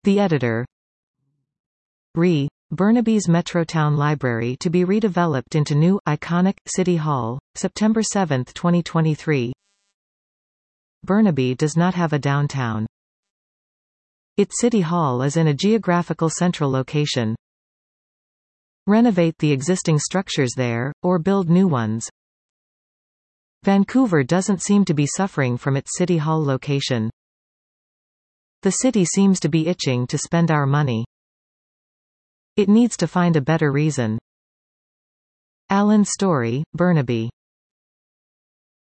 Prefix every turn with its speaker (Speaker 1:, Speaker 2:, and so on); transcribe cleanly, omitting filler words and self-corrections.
Speaker 1: The editor. Burnaby's Metrotown Library to be redeveloped into new, iconic, City Hall, September 7, 2023. Burnaby does not have a downtown. Its City Hall is in a geographical central location. Renovate the existing structures there, or build new ones. Vancouver doesn't seem to be suffering from its City Hall location. The city seems to be itching to spend our money. It needs to find a better reason. Alan Story, Burnaby.